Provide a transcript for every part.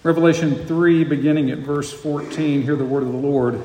Revelation 3, beginning at verse 14, hear the word of the Lord.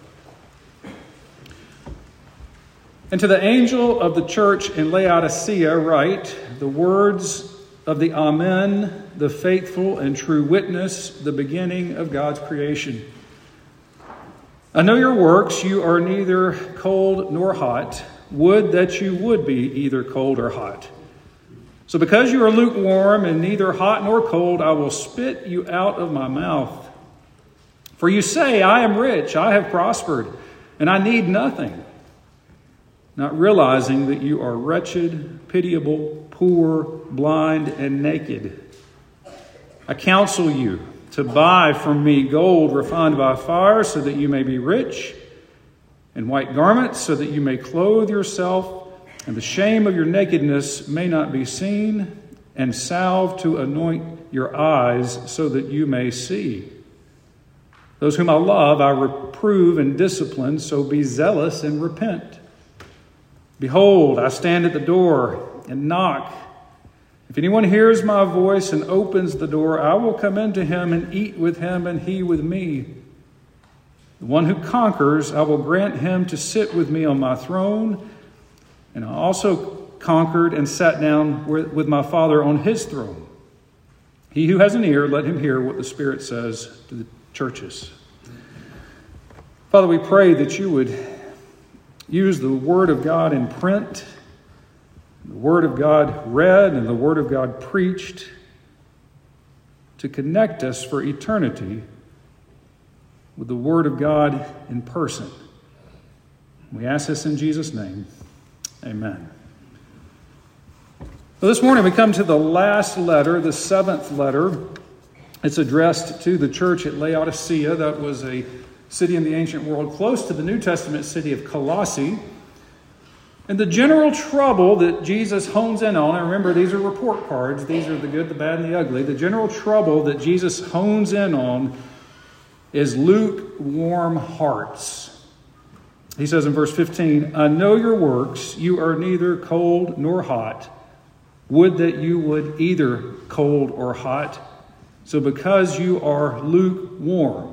And to the angel of the church in Laodicea write, the words of the Amen, the faithful and true witness, the beginning of God's creation. I know your works, you are neither cold nor hot. Would that you would be either cold or hot. So because you are lukewarm and neither hot nor cold, I will spit you out of my mouth. For you say, I am rich, I have prospered, and I need nothing. Not realizing that you are wretched, pitiable, poor, blind, and naked. I counsel you to buy from me gold refined by fire so that you may be rich, and white garments so that you may clothe yourself, and the shame of your nakedness may not be seen, and salve to anoint your eyes so that you may see. Those whom I love I reprove and discipline, so be zealous and repent. Behold, I stand at the door and knock. If anyone hears my voice and opens the door, I will come into him and eat with him and he with me. The one who conquers, I will grant him to sit with me on my throne, and I also conquered and sat down with my Father on his throne. He who has an ear, let him hear what the Spirit says to the churches. Father, we pray that you would use the Word of God in print, the Word of God read, and the Word of God preached to connect us for eternity with the Word of God in person. We ask this in Jesus' name. Amen. Well, this morning we come to the last letter, the seventh letter. It's addressed to the church at Laodicea. That was a city in the ancient world close to the New Testament city of Colossae. And the general trouble that Jesus hones in on, and remember these are report cards, these are the good, the bad, and the ugly. The general trouble that Jesus hones in on is lukewarm hearts. He says in verse 15, I know your works, you are neither cold nor hot. Would that you would either cold or hot. So because you are lukewarm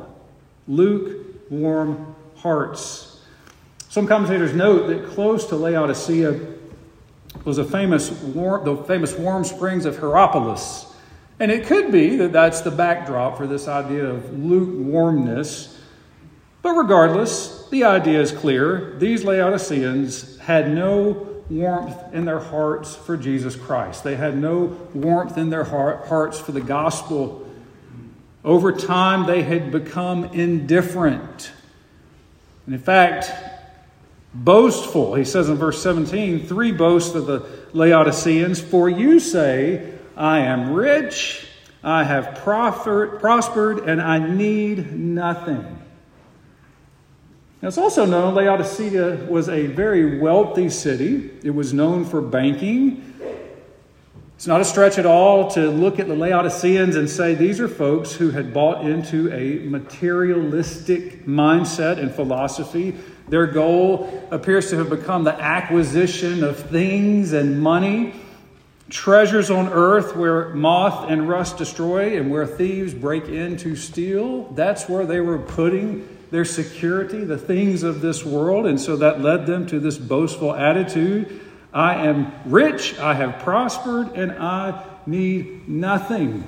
hearts. Some commentators note that close to Laodicea was the famous warm springs of Hierapolis. And it could be that that's the backdrop for this idea of lukewarmness. But regardless, the idea is clear. These Laodiceans had no warmth in their hearts for Jesus Christ. They had no warmth in their hearts for the gospel. Over time, they had become indifferent. And in fact, boastful. He says in verse 17, three boasts of the Laodiceans. For you say, I am rich, I have prospered, and I need nothing. Now, it's also known Laodicea was a very wealthy city. It was known for banking. It's not a stretch at all to look at the Laodiceans and say these are folks who had bought into a materialistic mindset and philosophy. Their goal appears to have become the acquisition of things and money, treasures on earth where moth and rust destroy and where thieves break in to steal. That's where they were putting their security, the things of this world. And so that led them to this boastful attitude. I am rich, I have prospered, and I need nothing.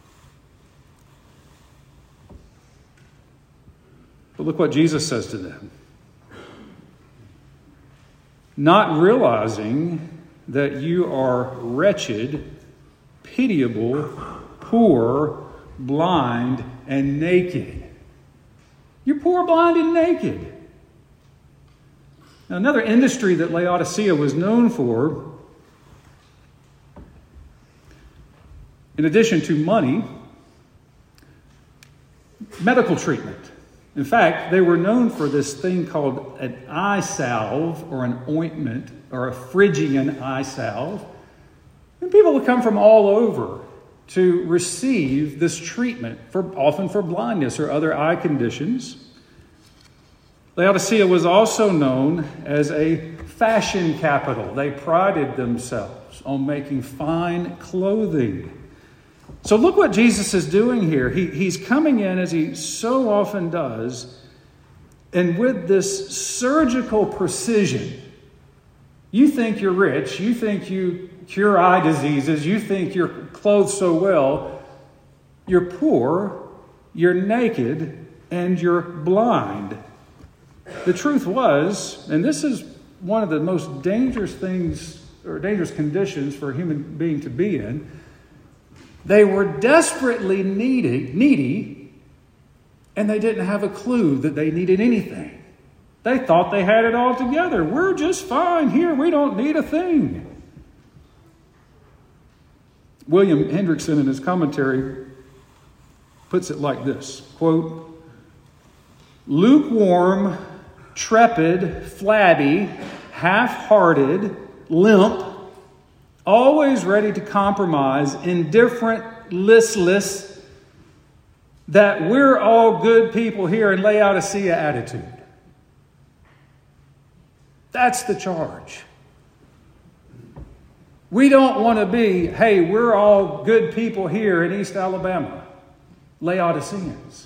But look what Jesus says to them. Not realizing that you are wretched, pitiable, poor, blind, and naked. You're poor, blind, and naked. Now, another industry that Laodicea was known for, in addition to money, medical treatment. In fact, they were known for this thing called an eye salve or an ointment or a Phrygian eye salve. And people would come from all over to receive this treatment, often for blindness or other eye conditions. Laodicea was also known as a fashion capital. They prided themselves on making fine clothing. So look what Jesus is doing here. He's coming in, as he so often does, and with this surgical precision. You think you're rich. You think you cure eye diseases. You think you're clothed so well. You're poor, you're naked, and you're blind. The truth was, and this is one of the most dangerous things or dangerous conditions for a human being to be in, they were desperately needy, and they didn't have a clue that they needed anything. They thought they had it all together. We're just fine here. We don't need a thing. William Hendrickson, in his commentary, puts it like this, quote, lukewarm, trepid, flabby, half-hearted, limp, always ready to compromise, indifferent, listless, that we're all good people here in Laodicea attitude. That's the charge. We don't want to be, hey, we're all good people here in East Alabama, Laodiceans.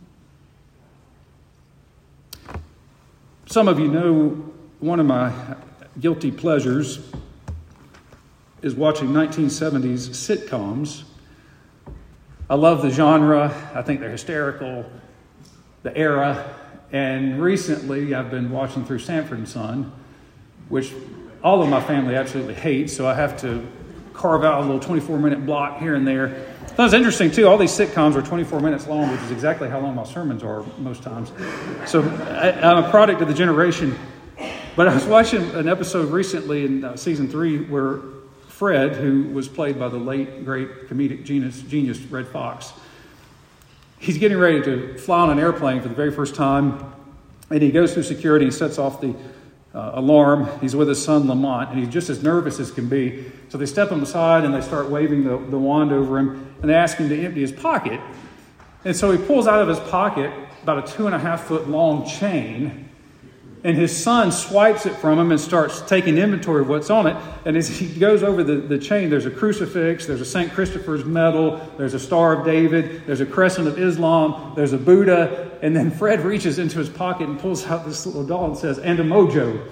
Some of you know one of my guilty pleasures is watching 1970s sitcoms. I love the genre. I think they're hysterical, the era. And recently I've been watching through Sanford & Son, which all of my family absolutely hates, so I have to carve out a little 24-minute block here and there. That was interesting, too. All these sitcoms are 24 minutes long, which is exactly how long my sermons are most times. So I'm a product of the generation. But I was watching an episode recently in season 3 where Fred, who was played by the late, great comedic genius Redd Foxx, he's getting ready to fly on an airplane for the very first time, and he goes through security and sets off the alarm. He's with his son Lamont, and he's just as nervous as can be. So they step him aside and they start waving the wand over him, and they ask him to empty his pocket. And so he pulls out of his pocket about a 2.5-foot long chain, and his son swipes it from him and starts taking inventory of what's on it. And as he goes over the chain, there's a crucifix, there's a St. Christopher's medal, there's a Star of David, there's a Crescent of Islam, there's a Buddha. And then Fred reaches into his pocket and pulls out this little doll and says, and a mojo.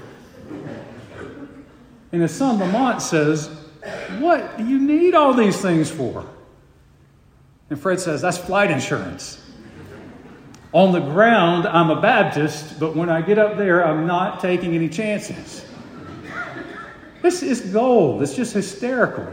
And his son Lamont says, what do you need all these things for? And Fred says, that's flight insurance. On the ground, I'm a Baptist, but when I get up there, I'm not taking any chances. This is gold. It's just hysterical.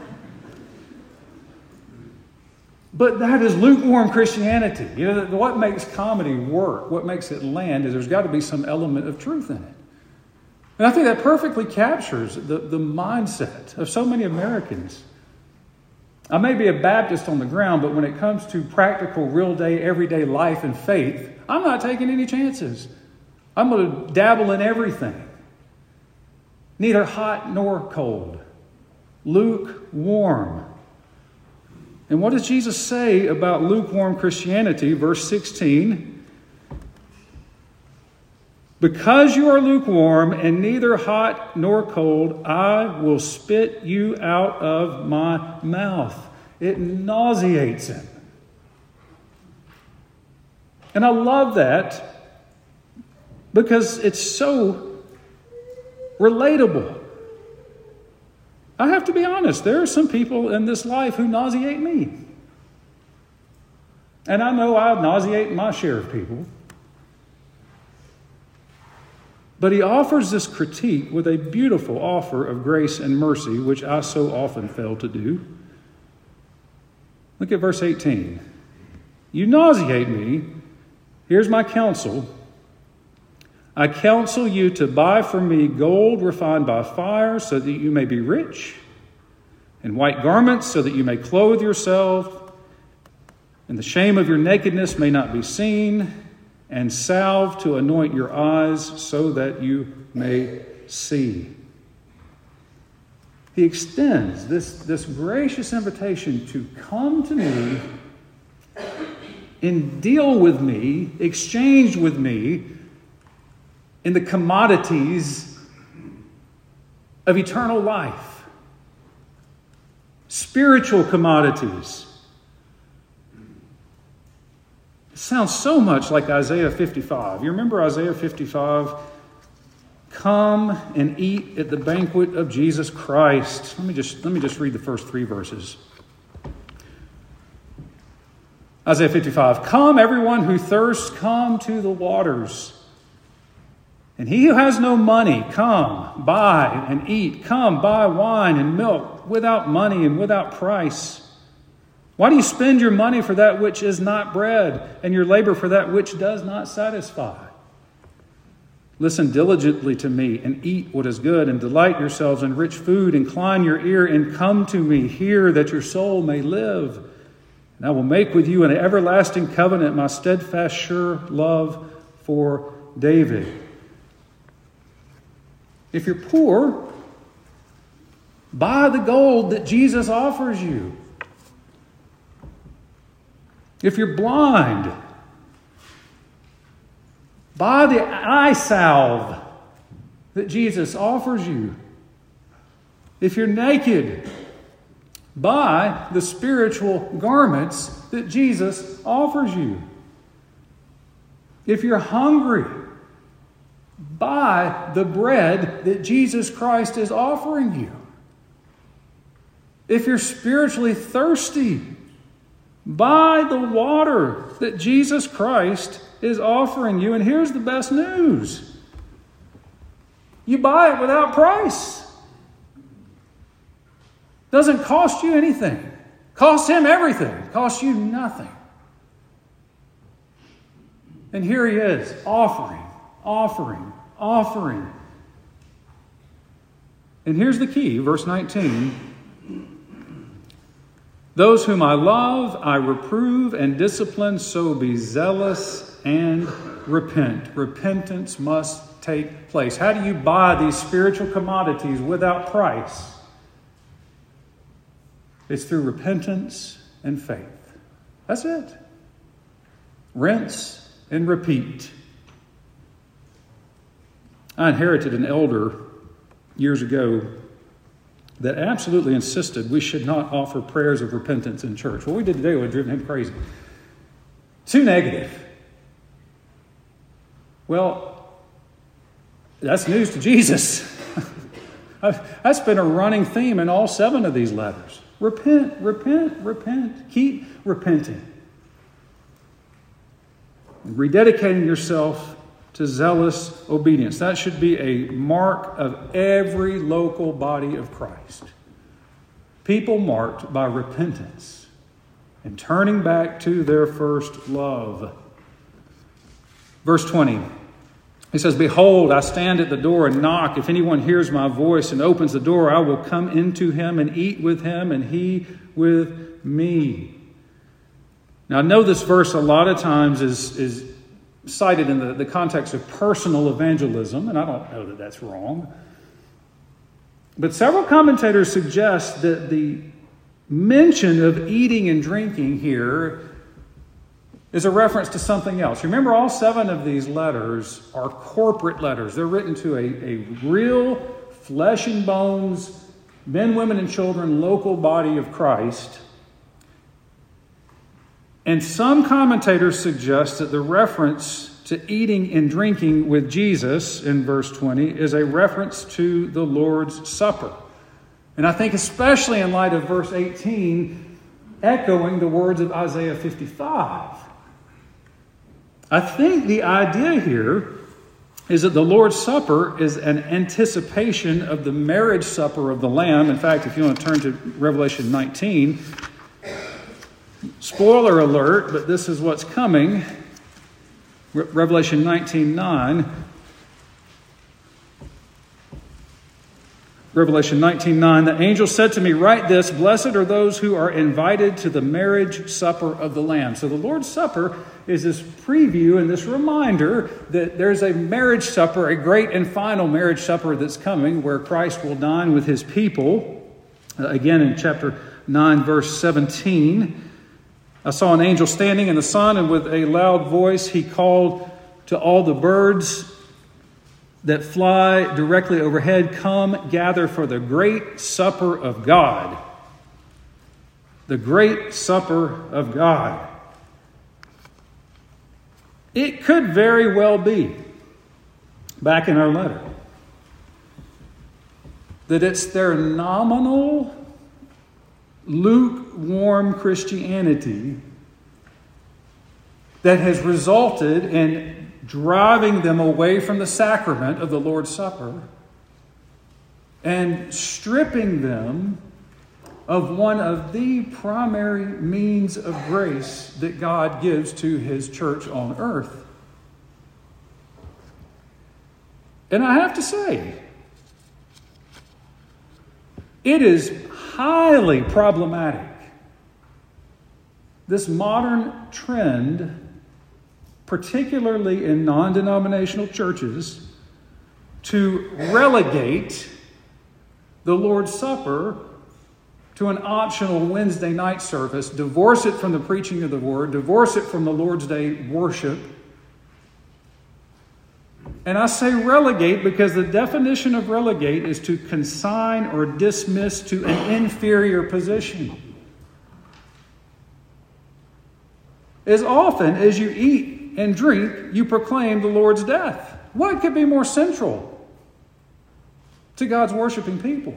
But that is lukewarm Christianity. You know, what makes comedy work, what makes it land, is there's got to be some element of truth in it. And I think that perfectly captures the mindset of so many Americans. I may be a Baptist on the ground, but when it comes to practical, real day, everyday life and faith, I'm not taking any chances. I'm going to dabble in everything. Neither hot nor cold. Lukewarm. And what does Jesus say about lukewarm Christianity? Verse 16. Because you are lukewarm and neither hot nor cold, I will spit you out of my mouth. It nauseates him. And I love that because it's so relatable. I have to be honest, there are some people in this life who nauseate me. And I know I nauseate my share of people. But he offers this critique with a beautiful offer of grace and mercy, which I so often fail to do. Look at verse 18. You nauseate me. Here's my counsel. I counsel you to buy from me gold refined by fire so that you may be rich, and white garments so that you may clothe yourself, and the shame of your nakedness may not be seen, and salve to anoint your eyes so that you may see. He extends this gracious invitation to come to me and deal with me, exchange with me in the commodities of eternal life. Spiritual commodities, It sounds so much like Isaiah 55. You remember Isaiah 55? Come and eat at the banquet of Jesus Christ. Let me just read the first 3 verses. Isaiah 55. Come, everyone who thirsts, come to the waters. And he who has no money, come, buy and eat. Come, buy wine and milk without money and without price. Why do you spend your money for that which is not bread, and your labor for that which does not satisfy? Listen diligently to me and eat what is good, and delight yourselves in rich food. Incline your ear and come to me. Hear that your soul may live. And I will make with you an everlasting covenant, my steadfast, sure love for David. If you're poor, buy the gold that Jesus offers you. If you're blind, buy the eye salve that Jesus offers you. If you're naked, buy the spiritual garments that Jesus offers you. If you're hungry, buy the bread that Jesus Christ is offering you. If you're spiritually thirsty, buy the water that Jesus Christ is offering you. And here's the best news. You buy it without price. Doesn't cost you anything. Costs him everything. Costs you nothing. And here he is, offering. And here's the key, verse 19. Those whom I love, I reprove and discipline, so be zealous and repent. Repentance must take place. How do you buy these spiritual commodities without price? It's through repentance and faith. That's it. Rinse and repeat. I inherited an elder years ago that absolutely insisted we should not offer prayers of repentance in church. What we did today would have driven him crazy. Too negative. Well, that's news to Jesus. That's been a running theme in all 7 of these letters. Repent, repent, repent. Keep repenting. Rededicating yourself to zealous obedience. That should be a mark of every local body of Christ. People marked by repentance and turning back to their first love. Verse 20, he says, Behold, I stand at the door and knock. If anyone hears my voice and opens the door, I will come into him and eat with him and he with me. Now, I know this verse a lot of times is cited in the context of personal evangelism, and I don't know that that's wrong. But several commentators suggest that the mention of eating and drinking here is a reference to something else. Remember, all 7 of these letters are corporate letters. They're written to a real flesh and bones, men, women, and children, local body of Christ. And some commentators suggest that the reference to eating and drinking with Jesus in verse 20 is a reference to the Lord's Supper. And I think especially in light of verse 18, echoing the words of Isaiah 55. I think the idea here is that the Lord's Supper is an anticipation of the marriage supper of the Lamb. In fact, if you want to turn to Revelation 19, spoiler alert, but this is what's coming. Revelation 19:9. Revelation 19:9. The angel said to me, Write this, blessed are those who are invited to the marriage supper of the Lamb. So the Lord's Supper is this preview and this reminder that there's a marriage supper, a great and final marriage supper that's coming where Christ will dine with his people. Again in chapter 9, verse 17. I saw an angel standing in the sun, and with a loud voice he called to all the birds that fly directly overhead, Come, gather for the great supper of God. The great supper of God. It could very well be, back in our letter, that it's their nominal, lukewarm Christianity that has resulted in driving them away from the sacrament of the Lord's Supper and stripping them of one of the primary means of grace that God gives to His church on earth. And I have to say, it is highly problematic, this modern trend, particularly in non-denominational churches, to relegate the Lord's Supper to an optional Wednesday night service, divorce it from the preaching of the Word, divorce it from the Lord's Day worship. And I say relegate because the definition of relegate is to consign or dismiss to an inferior position. As often as you eat and drink, you proclaim the Lord's death. What could be more central to God's worshiping people?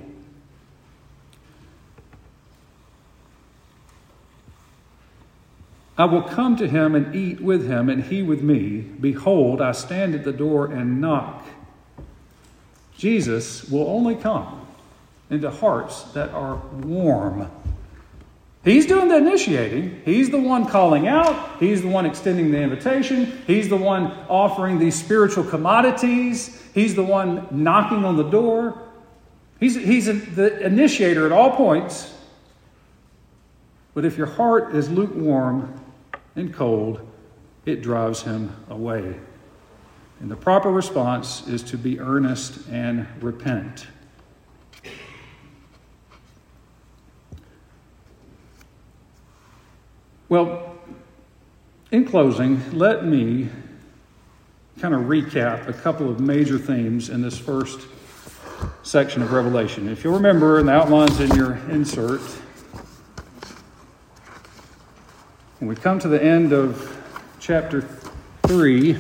I will come to him and eat with him, and he with me. Behold, I stand at the door and knock. Jesus will only come into hearts that are warm. He's doing the initiating. He's the one calling out. He's the one extending the invitation. He's the one offering these spiritual commodities. He's the one knocking on the door. He's the initiator at all points. But if your heart is lukewarm and cold, it drives him away. And the proper response is to be earnest and repent. Well, in closing, let me kind of recap a couple of major themes in this first section of Revelation. If you'll remember in the outlines in your insert, when we come to the end of chapter 3,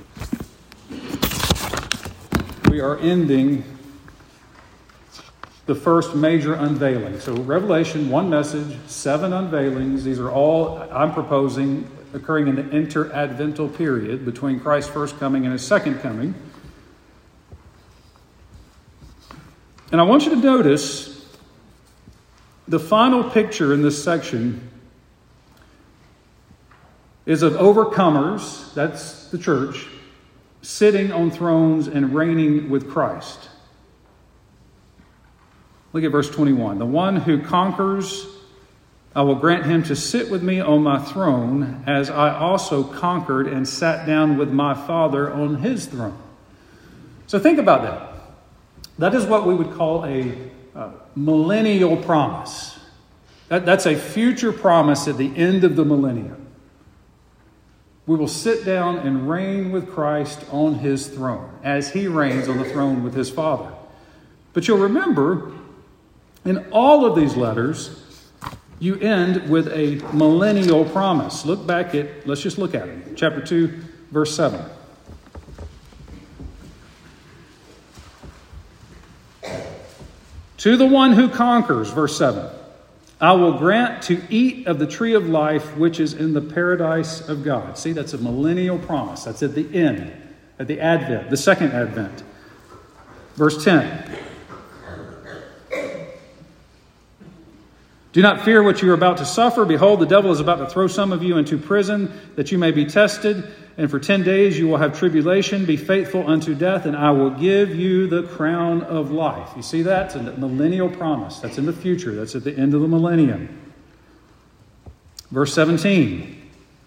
we are ending the first major unveiling. So Revelation, one message, 7 unveilings. These are all, I'm proposing, occurring in the inter-advental period between Christ's first coming and his second coming. And I want you to notice the final picture in this section is of overcomers, that's the church, sitting on thrones and reigning with Christ. Look at verse 21. The one who conquers, I will grant him to sit with me on my throne, as I also conquered and sat down with my Father on his throne. So think about that. That is what we would call a millennial promise. That's a future promise at the end of the millennium. We will sit down and reign with Christ on his throne, as he reigns on the throne with his Father. But you'll remember, in all of these letters, you end with a millennial promise. Look back at, let's just look at it. Chapter 2, verse 7. To the one who conquers, verse 7, I will grant to eat of the tree of life, which is in the paradise of God. See, that's a millennial promise. That's at the end, at the Advent, the second Advent. Verse 10. Do not fear what you are about to suffer. Behold, the devil is about to throw some of you into prison, that you may be tested. And for 10 days you will have tribulation. Be faithful unto death, and I will give you the crown of life. You see that? It's a millennial promise. That's in the future. That's at the end of the millennium. Verse 17.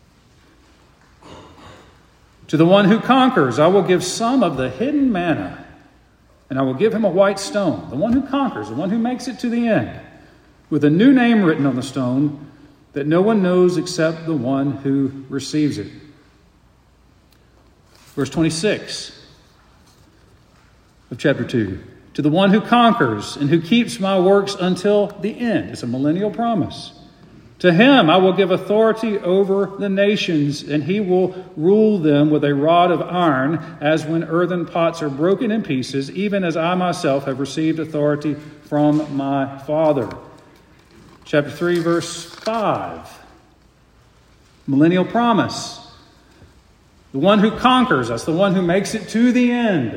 To the one who conquers, I will give some of the hidden manna, and I will give him a white stone. The one who conquers, the one who makes it to the end, with a new name written on the stone that no one knows except the one who receives it. Verse 26 of chapter 2. To the one who conquers and who keeps my works until the end. It's a millennial promise. To him I will give authority over the nations, and he will rule them with a rod of iron, as when earthen pots are broken in pieces, even as I myself have received authority from my Father. Chapter 3, verse 5. Millennial promise. The one who conquers, that's the one who makes it to the end,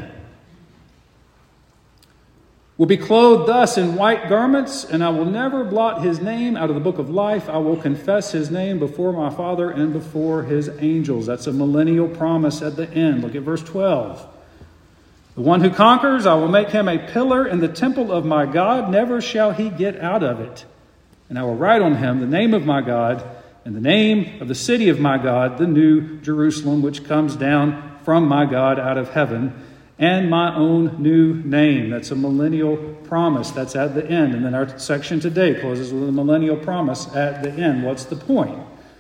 will be clothed thus in white garments, and I will never blot his name out of the book of life. I will confess his name before my Father and before his angels. That's a millennial promise at the end. Look at verse 12. The one who conquers, I will make him a pillar in the temple of my God. Never shall he get out of it. And I will write on him the name of my God and the name of the city of my God, the new Jerusalem, which comes down from my God out of heaven, and my own new name. That's a millennial promise. That's at the end. And then our section today closes with a millennial promise at the end. What's the point?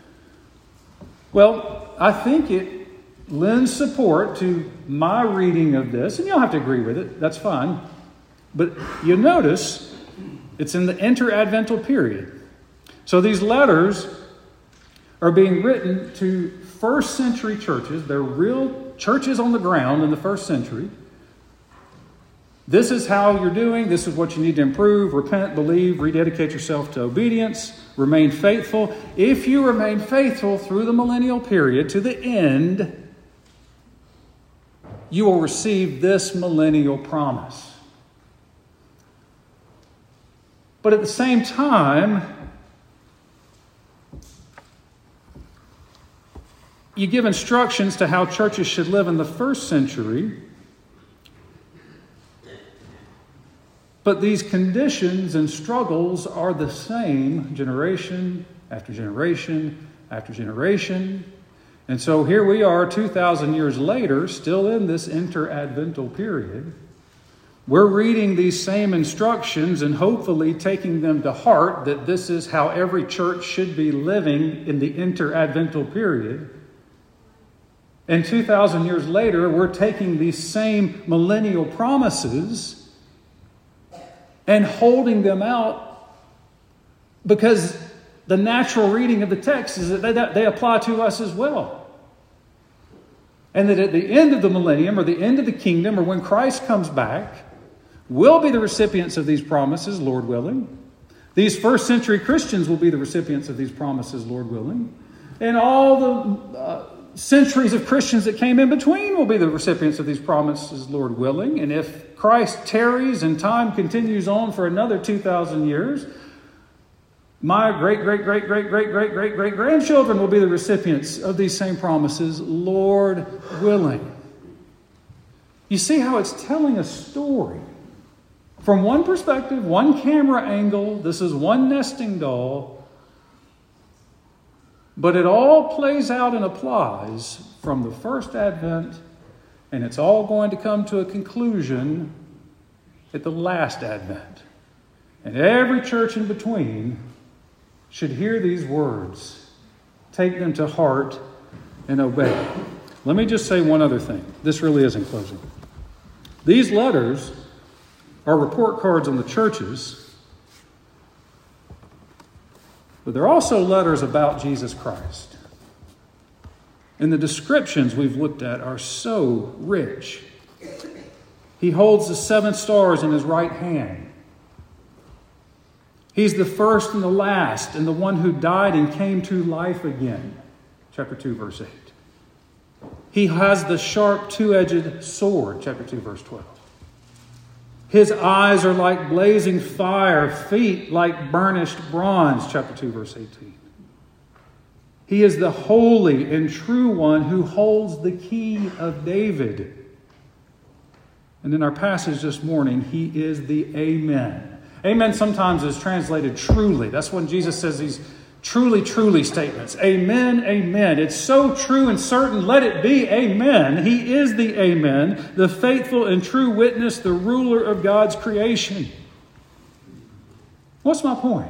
Well, I think it lends support to my reading of this, and you don't have to agree with it. That's fine. But you notice it's in the interadvental period. So these letters are being written to first century churches. They're real churches on the ground in the first century. This is how you're doing. This is what you need to improve. Repent, believe, rededicate yourself to obedience. Remain faithful. If you remain faithful through the millennial period to the end, you will receive this millennial promise. But at the same time, you give instructions to how churches should live in the first century, but these conditions and struggles are the same generation after generation after generation. And so here we are 2,000 years later, still in this interadvental period. We're reading these same instructions and hopefully taking them to heart that this is how every church should be living in the interadvental period. And 2,000 years later, we're taking these same millennial promises and holding them out because the natural reading of the text is that they apply to us as well. And that at the end of the millennium or the end of the kingdom or when Christ comes back, we'll be the recipients of these promises, Lord willing. These first century Christians will be the recipients of these promises, Lord willing. And all the centuries of Christians that came in between will be the recipients of these promises, Lord willing. And if Christ tarries and time continues on for another 2,000 years, my great-great-great-great-great-great-great-great-grandchildren will be the recipients of these same promises, Lord willing. You see how it's telling a story. From one perspective, one camera angle, this is one nesting doll. But it all plays out and applies from the first advent, and it's all going to come to a conclusion at the last advent. And every church in between should hear these words, take them to heart, and obey. Let me just say one other thing. This really is in closing. These letters are report cards on the churches, but they're also letters about Jesus Christ. And the descriptions we've looked at are so rich. He holds the 7 stars in his right hand. He's the first and the last and the one who died and came to life again. Chapter 2, verse 8. He has the sharp two-edged sword. Chapter 2, verse 12. His eyes are like blazing fire, feet like burnished bronze. Chapter 2, verse 18. He is the holy and true one who holds the key of David. And in our passage this morning, he is the Amen. Amen sometimes is translated truly. That's when Jesus says these truly, truly statements. Amen, amen. It's so true and certain. Let it be. Amen. He is the Amen, the faithful and true witness, the ruler of God's creation. What's my point?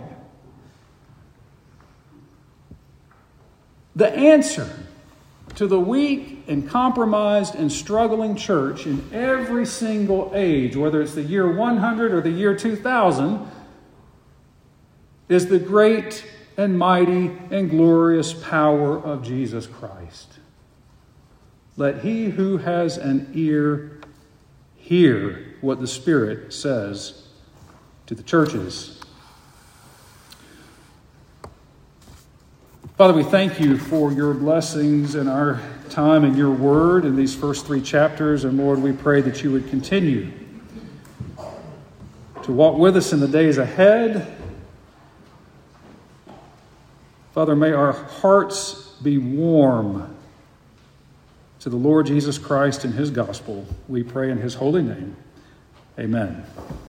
The answer to the weak and compromised and struggling church in every single age, whether it's the year 100 or the year 2000, is the great and mighty and glorious power of Jesus Christ. Let he who has an ear hear what the Spirit says to the churches. Father, we thank you for your blessings in our time in your word in these first 3 chapters. And Lord, we pray that you would continue to walk with us in the days ahead. Father, may our hearts be warm to the Lord Jesus Christ and his gospel. We pray in his holy name. Amen.